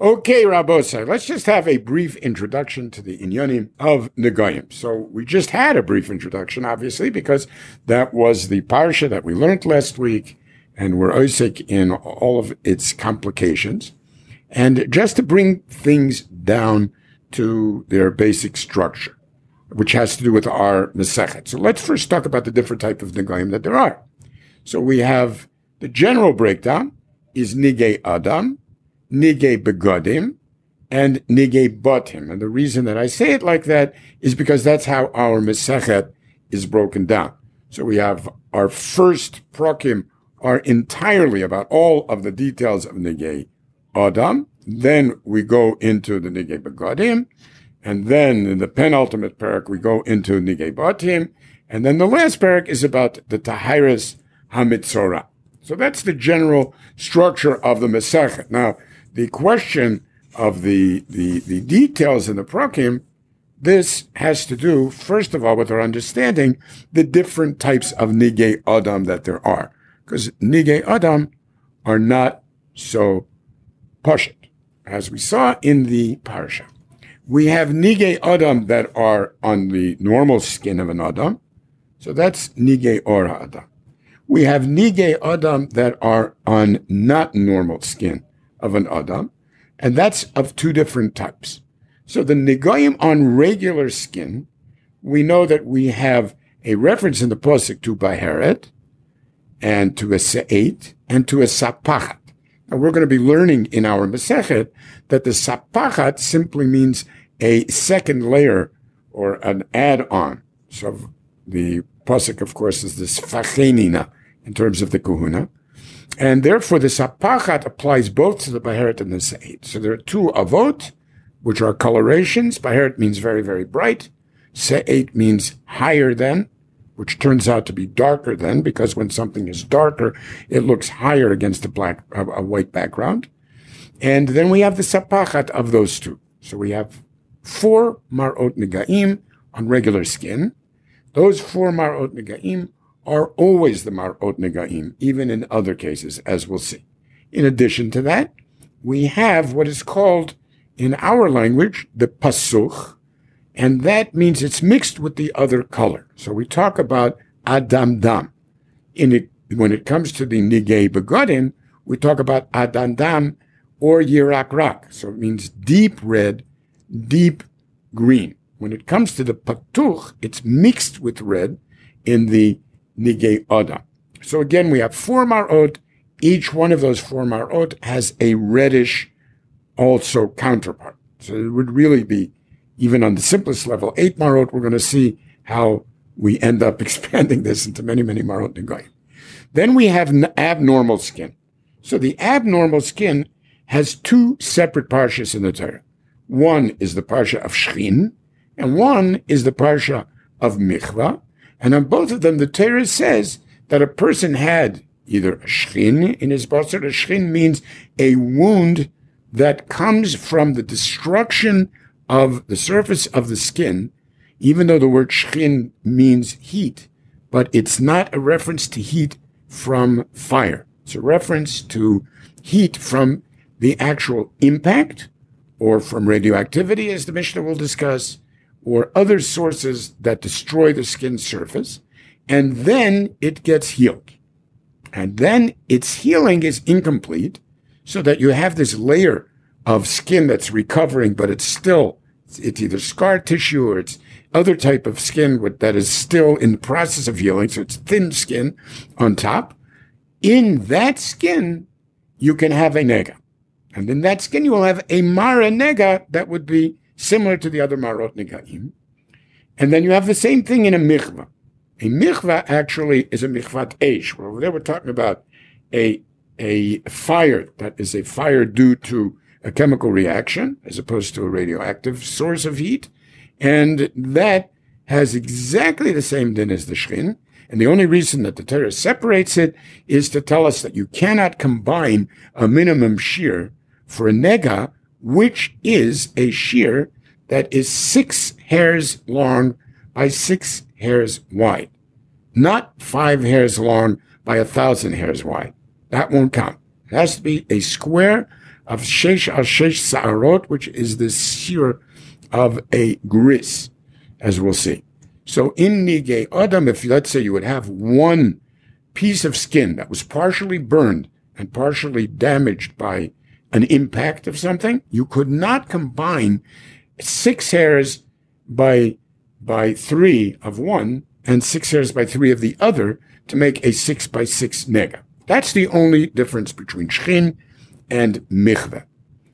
Okay, Rabosai, let's just have a brief introduction to the Inyanim of Negayim. So we just had a brief introduction, obviously, because that was the parsha that we learned last week, and we're osek in all of its complications. And just to bring things down to their basic structure, which has to do with our Masechet. So let's first talk about the different type of Negayim that there are. So we have the general breakdown is Nigei Adam, Nigei Begodim, and Nigei Botim. And the reason that I say it like that is because that's how our Masechet is broken down. So we have our first prokim are entirely about all of the details of Nigei Adam. Then we go into the Nigei Begodim. And then in the penultimate parak, we go into Nigei Botim. And then the last parak is about the Tahiris HaMitzorah. So that's the general structure of the Masechet. Now, the question of the details in the Prakim, this has to do, first of all, with our understanding the different types of Nigei Adam that there are. Because Nigei Adam are not so pashut. As we saw in the Parsha, we have Nigei Adam that are on the normal skin of an Adam. So that's Nigei Ora Adam. We have Nigei Adam that are on not normal skin of an Adam, and that's of two different types. So the Negayim on regular skin, we know that we have a reference in the Pasuk to Baheret, and to a Se'et, and to a Sapachat. Now we're going to be learning in our Masechet that the Sapachat simply means a second layer or an add-on. So the Pasuk, of course, is this Fachenina in terms of the Kahuna. And therefore, the Sapachat applies both to the Baheret and the Se'et. So there are two Avot, which are colorations. Baheret means very, very bright. Se'et means higher than, which turns out to be darker than, because when something is darker, it looks higher against a white background. And then we have the Sapachat of those two. So we have 4 Marot Negaim on regular skin. Those 4 Marot Negaim are always the Marot Negaim, even in other cases, as we'll see. In addition to that, we have what is called, in our language, the Pasuch, and that means it's mixed with the other color. So we talk about Adam Dam. When it comes to the Nigei Begodim, we talk about Adam Dam or Yirak Rak. So it means deep red, deep green. When it comes to the Patuch, it's mixed with red in the Nigei Adam. So again, we have 4 Marot. Each one of those 4 Marot has a reddish also counterpart. So it would really be, even on the simplest level, 8 Marot. We're going to see how we end up expanding this into many, many Marot Negayim. Then we have abnormal skin. So the abnormal skin has 2 separate parshas in the Torah. One is the parsha of Shchin, and one is the parsha of Michvah. And on both of them, the Torah says that a person had either a shchin in his basar. A shchin means a wound that comes from the destruction of the surface of the skin, even though the word shchin means heat, but it's not a reference to heat from fire. It's a reference to heat from the actual impact or from radioactivity, as the Mishnah will discuss, or other sources that destroy the skin surface, and then it gets healed. And then its healing is incomplete, so that you have this layer of skin that's recovering, but it's either scar tissue or it's other type of skin that is still in the process of healing, so it's thin skin on top. In that skin, you can have a nega. And in that skin, you will have a mara nega that would be similar to the other Marot Negaim. And then you have the same thing in a Michvah. A Michvah actually is a Michvat Eish. Well, over there we're talking about a fire that is a fire due to a chemical reaction as opposed to a radioactive source of heat. And that has exactly the same din as the Shchin. And the only reason that the Torah separates it is to tell us that you cannot combine a minimum shear for a nega, which is a shear that is 6 hairs long by 6 hairs wide. Not 5 hairs long by 1,000 hairs wide. That won't count. It has to be a square of shesh al shesh sa'arot, which is the sear of a gris, as we'll see. So in Nigei Adam, if let's say you would have one piece of skin that was partially burned and partially damaged by an impact of something, you could not combine 6 hairs by 3 of one and 6 hairs by 3 of the other to make a 6 by 6 nega. That's the only difference between shchin and michveh.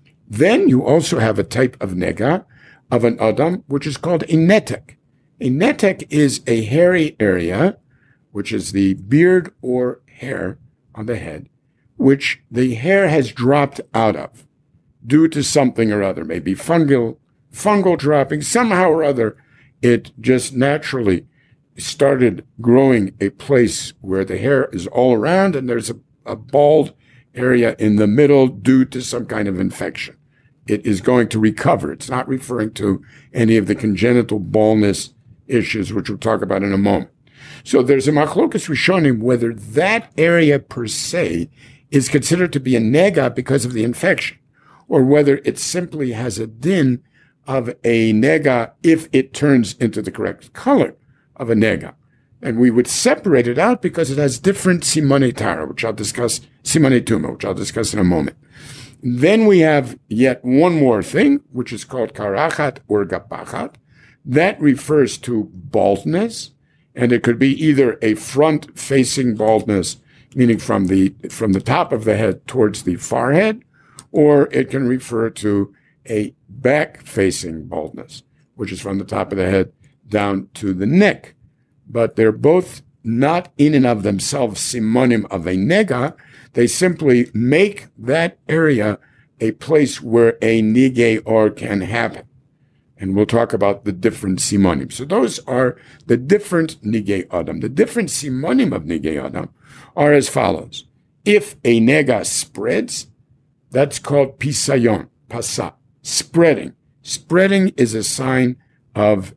Then you also have a type of nega of an adam, which is called a netek. A netek is a hairy area, which is the beard or hair on the head, which the hair has dropped out of due to something or other, maybe fungal dropping, somehow or other. It just naturally started growing a place where the hair is all around and there's a bald area in the middle due to some kind of infection. It is going to recover. It's not referring to any of the congenital baldness issues, which we'll talk about in a moment. So there's a machlokas rishonim whether that area per se is considered to be a nega because of the infection, or whether it simply has a din of a nega if it turns into the correct color of a nega. And we would separate it out because it has different simone tara, which I'll discuss, simone tuma, which I'll discuss in a moment. Then we have yet one more thing, which is called karachat or gabachat. That refers to baldness, and it could be either a front-facing baldness, meaning from the top of the head towards the forehead, or it can refer to a back-facing baldness, which is from the top of the head down to the neck. But they're both not in and of themselves simonim of a nega. They simply make that area a place where a nigei or can happen. And we'll talk about the different simonim. So those are the different nigei adam. The different simonim of nigei adam are as follows. If a nega spreads, that's called pisayon, pasa, spreading. Spreading is a sign of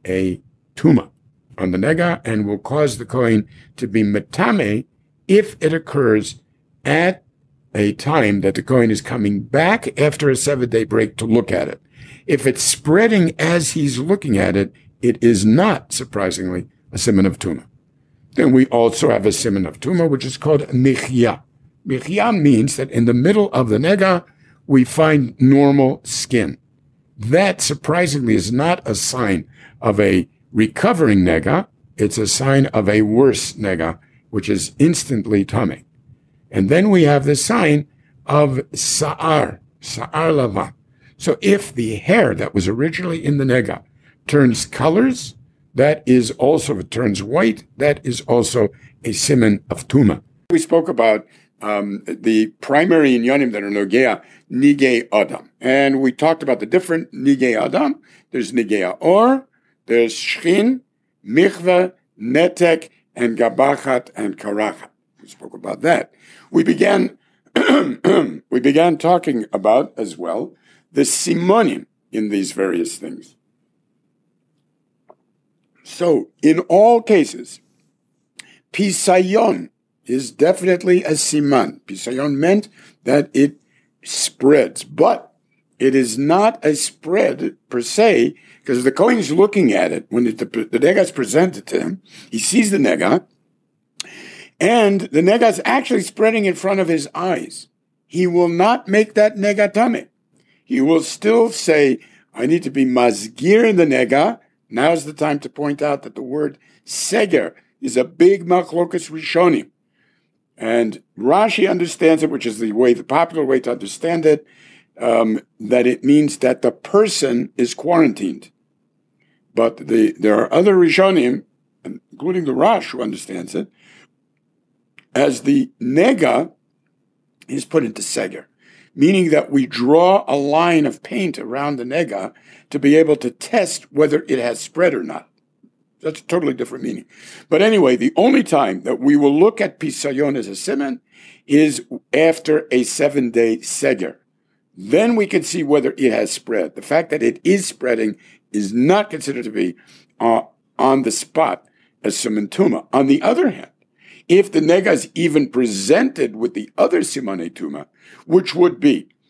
a tuma on the nega and will cause the kohen to be metame if it occurs at a time that the kohen is coming back after a 7-day break to look at it. If it's spreading as he's looking at it, it is not, surprisingly, a siman of tuma. Then we also have a siman of tuma, which is called michya. Michya means that in the middle of the nega, we find normal skin. That, surprisingly, is not a sign of a recovering nega. It's a sign of a worse nega, which is instantly tummy. And then we have the sign of sa'ar lava. So if the hair that was originally in the nega turns colors, that is also, if it turns white, that is also a siman of tuma. We spoke about the primary inyanim that are nogea, nigei adam. And we talked about the different nigei adam. There's nigei or, there's shchin, michveh, netek, and gabachat and karachat. We spoke about that. We began talking about as well the simonim in these various things. So in all cases, pisayon is definitely a siman. Pisayon meant that it spreads, but it is not a spread per se, because the kohen is looking at it when the nega is presented to him. He sees the nega, and the nega is actually spreading in front of his eyes. He will not make that nega tameh. He will still say, I need to be mazgir in the nega. Now's the time to point out that the word seger is a big machlokas rishonim. And Rashi understands it, which is the popular way to understand it, that it means that the person is quarantined. But there are other rishonim, including the Rash, who understands it, as the nega is put into seger, meaning that we draw a line of paint around the nega to be able to test whether it has spread or not. That's a totally different meaning. But anyway, the only time that we will look at pisayon as a siman is after a 7-day seger. Then we can see whether it has spread. The fact that it is spreading is not considered to be on the spot as siman tuma. On the other hand, if the nega is even presented with the other simane tuma, which would be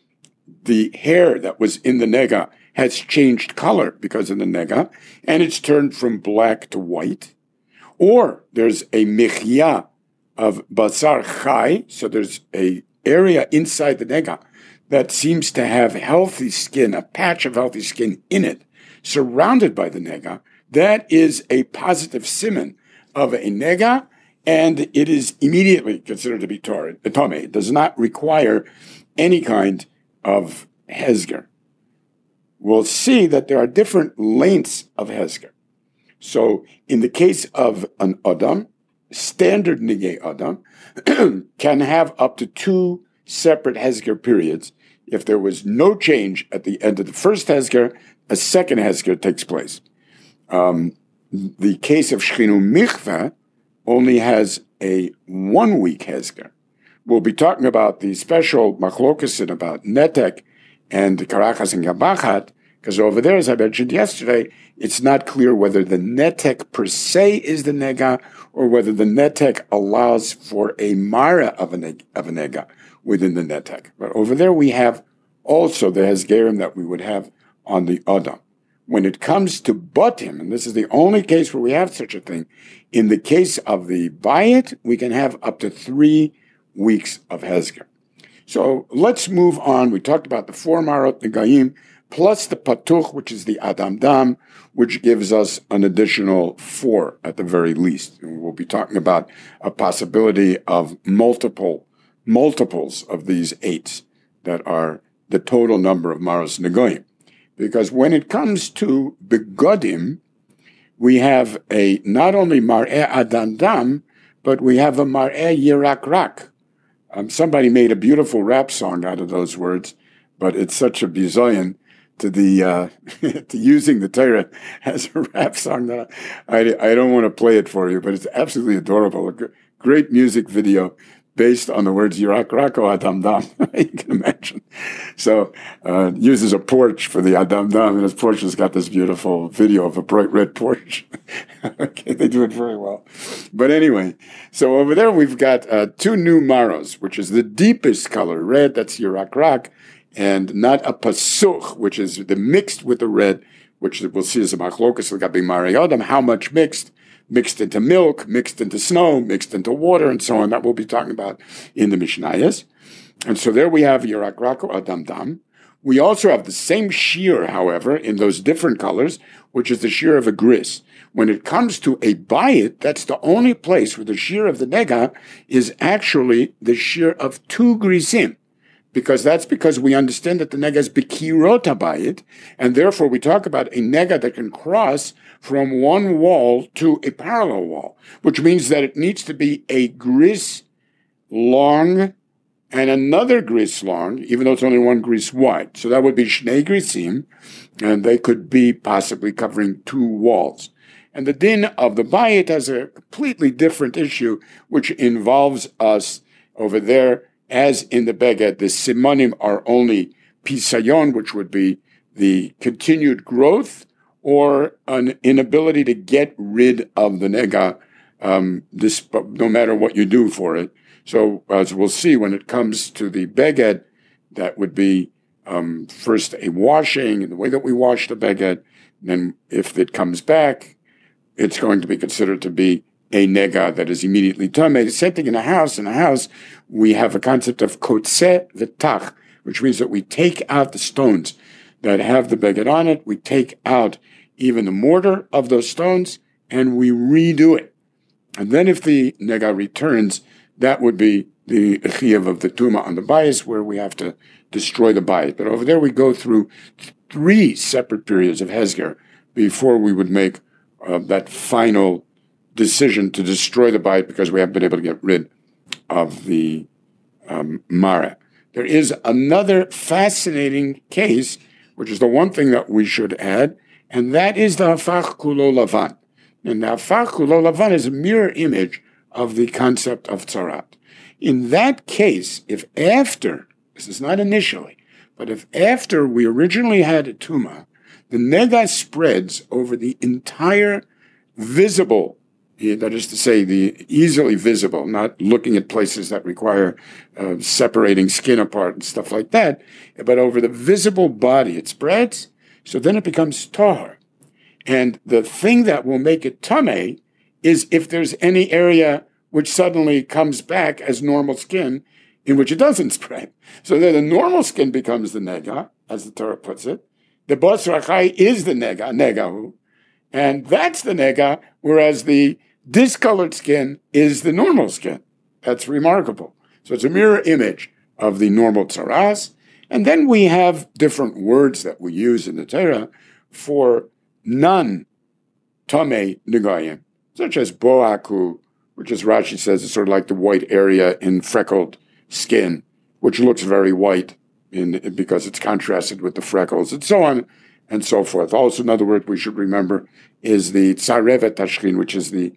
the hair that was in the nega has changed color because of the nega, and it's turned from black to white. Or there's a michya of basar chai, so there's a area inside the nega that seems to have healthy skin, a patch of healthy skin in it, surrounded by the nega. That is a positive siman of a nega, and it is immediately considered to be tame. It does not require any kind of hezger. We'll see that there are different lengths of hezger. So in the case of an Adam, standard Nigei Adam can have up to 2 separate Hezger periods. If there was no change at the end of the first Hezger, a second Hezger takes place. The case of Shchinu Michveh only has a 1-week Hezger. We'll be talking about the special machlokesin about Netek and Karachas and Gabachat, because over there, as I mentioned yesterday, it's not clear whether the netek per se is the nega or whether the netek allows for a mara of a nega within the netek. But over there, we have also the hezgerim that we would have on the adam. When it comes to batim, and this is the only case where we have such a thing, in the case of the bayit, we can have up to 3 weeks of hezger. So let's move on. We talked about the 4 marot negayim, plus the patuch, which is the adam dam, which gives us an additional 4 at the very least. And we'll be talking about a possibility of multiples of these 8s that are the total number of maros negoyim. Because when it comes to begodim, we have a not only mar'eh adam dam, but we have a mar'eh yirak rak. Somebody made a beautiful rap song out of those words, but it's such a bizoyan to the to using the Torah as a rap song that I don't want to play it for you, but it's absolutely adorable. A great music video based on the words Yirak Rako Adam Dam. You can imagine. So uses a porch for the Adam Dam, and his porch has got this beautiful video of a bright red porch. Okay, they do it very well. But anyway, so over there we've got 2 new maros, which is the deepest color, red, that's Yirak Rak, and not a pasuch, which is the mixed with the red, which we'll see as a machlokas l'gabi marei adam, how much mixed into milk, mixed into snow, mixed into water, and so on. That we'll be talking about in the Mishnayos. And so there we have Yirak Rako Adam Dam. We also have the same shear, however, in those different colors, which is the shear of a gris. When it comes to a bayit, that's the only place where the shear of the nega is actually the shear of 2 grisim. Because we understand that the nega is bekirot habayit, and therefore we talk about a nega that can cross from one wall to a parallel wall, which means that it needs to be a gris long and another gris long, even though it's only 1 gris wide. So that would be shnei grisim, and they could be possibly covering 2 walls. And the din of the bayit has a completely different issue, which involves us over there. As in the beged, the simonim are only pisayon, which would be the continued growth or an inability to get rid of the nega, no matter what you do for it. So as we'll see, when it comes to the beged, that would be first a washing, and the way that we wash the beged. Then if it comes back, it's going to be considered to be a nega that is immediately tameh. The same thing in a house. In a house, we have a concept of kotzeh v'tach, which means that we take out the stones that have the beged on it. We take out even the mortar of those stones, and we redo it. And then if the nega returns, that would be the chiyuv of the tuma on the bayis, where we have to destroy the bayis. But over there, we go through 3 separate periods of hezger before we would make that final decision to destroy the bayit, because we haven't been able to get rid of the mara. There is another fascinating case, which is the one thing that we should add, and that is the hafach kulo lavan. And the hafach kulo lavan is a mirror image of the concept of tzarat. In that case, if after, this is not initially, but if after we originally had a tuma, the nega spreads over the entire visible that is to say, the easily visible, not looking at places that require separating skin apart and stuff like that, but over the visible body it spreads, so then it becomes tahor. And the thing that will make it tameh is if there's any area which suddenly comes back as normal skin in which it doesn't spread. So then the normal skin becomes the nega, as the Torah puts it. The basar chai is the negahu, and that's the nega, whereas the discolored skin is the normal skin. That's remarkable. So it's a mirror image of the normal tzaras. And then we have different words that we use in the Torah for non-tameh negayim, such as boaku, which, as Rashi says, is sort of like the white area in freckled skin, which looks very white because it's contrasted with the freckles, and so on and so forth. Also, another word we should remember is the tzarevet hashchin, which is the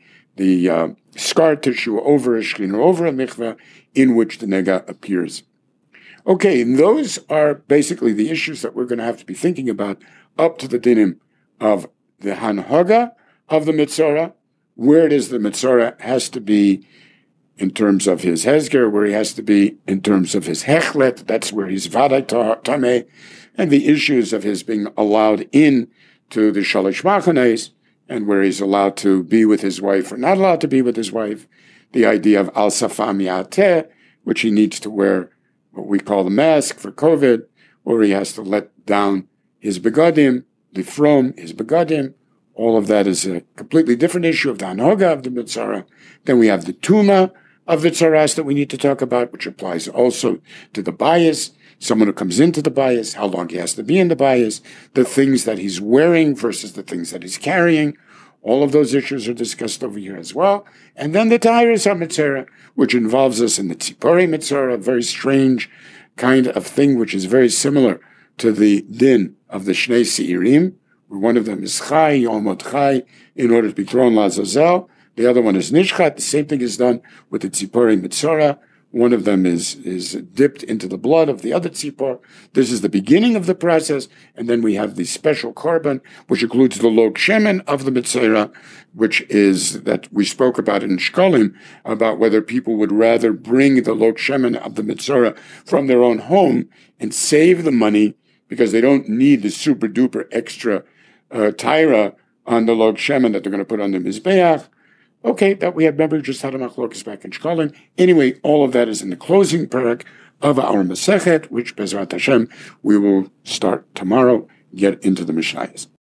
scar tissue over a shchin or over a mikveh in which the nega appears. Okay, and those are basically the issues that we're going to have to be thinking about up to the dinim of the hanhaga of the mitzora, where it is the mitzora has to be in terms of his hezger, where he has to be in terms of his hechlet, that's where he's vaday tameh, and the issues of his being allowed in to the shalish machanes, and where he's allowed to be with his wife or not allowed to be with his wife, the idea of al safam yateh, which he needs to wear what we call the mask for COVID, or he has to let down his begadim, lifrom his begadim. All of that is a completely different issue of the hanhaga of the mitzara. Then we have the tuma of the tzaras that we need to talk about, which applies also to the bias, someone who comes into the bias, how long he has to be in the bias, the things that he's wearing versus the things that he's carrying. All of those issues are discussed over here as well. And then the Tahiris HaMitzera, which involves us in the Tzipori Mitzora, a very strange kind of thing, which is very similar to the din of the Shnei Seirim, where one of them is Chai, Yomot Chai, in order to be thrown Lazazel. The other one is Nishchat. The same thing is done with the Tzipori Mitzora. One of them is dipped into the blood of the other tzipor. This is the beginning of the process. And then we have the special carbon, which includes the log shemen of the mitzera, which is that we spoke about in Shkolim, about whether people would rather bring the log shemen of the mitzera from their own home and save the money because they don't need the super duper extra tyra on the log shemen that they're going to put on the mizbeach. Okay, that we have, remember, just had a machlokas back in Shkolim. Anyway, all of that is in the closing parak of our Masechet, which, Bezrat Hashem, we will start tomorrow, get into the Mishnayos.